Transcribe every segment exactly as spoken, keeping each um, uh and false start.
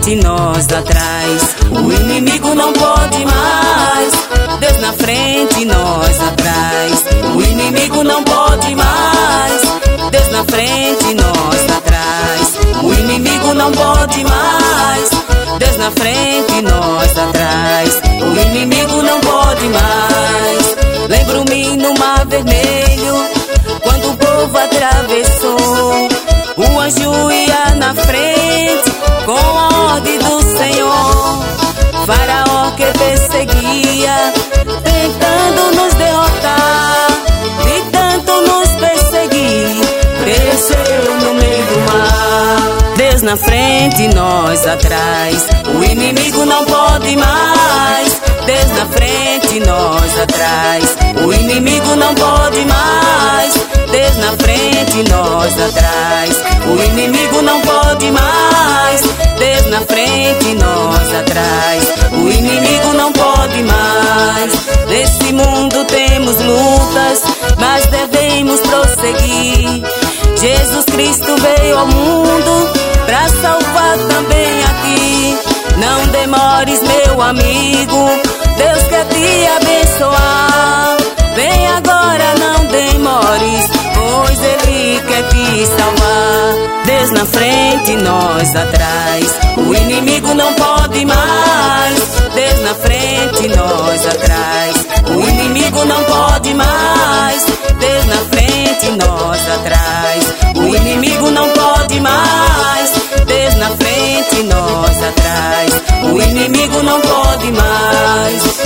frente, nós atrás. O inimigo não pode mais. Deus na frente, nós atrás. O inimigo não pode mais. Deus na frente, nós atrás. O inimigo não pode mais. Deus na frente, nós atrás. O inimigo não pode mais. Lembro-me no Mar Vermelho, quando o povo atravessou. O anjo ia na frente com a ordem do Senhor. Faraó que perseguia, tentando nos derrotar, de tanto nos perseguir, pereceu no meio do mar. Deus na frente, nós atrás. O inimigo não pode mais. Deus na frente, nós atrás. O inimigo não pode mais. Deus na frente, nós atrás. O inimigo não pode mais. Deus na frente, nós atrás. O inimigo não pode mais. Nesse mundo temos lutas, mas devemos prosseguir. Jesus Cristo veio ao mundo pra salvar também a ti. Não demores, meu amigo, Deus quer te abençoar. Vem agora, não demores, pois Ele quer te salvar. Deus na frente, nós atrás. O inimigo não pode mais. Deus na frente, nós atrás. O inimigo não pode mais. Deus na frente, nós atrás. O inimigo não pode mais. Deus na frente, nós atrás. O inimigo não pode mais.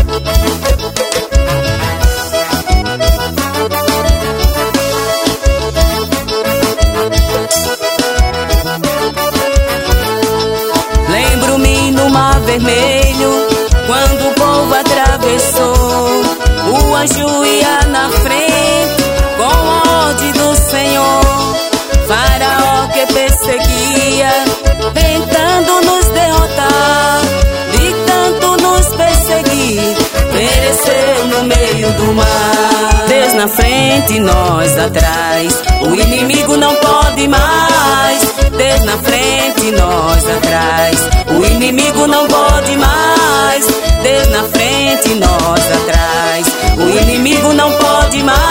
Lembro-me no Mar Vermelho, quando o povo atravessou. O anjo ia na frente com a ordem do Senhor. Faraó que perseguia, tentando nos derrotar, de tanto nos perseguir, pereceu no meio do mar. Deus na frente, nós atrás. O inimigo não pode mais. Deus na frente, nós atrás. O inimigo não pode mais. Deus na frente, nós atrás. O inimigo não pode mais.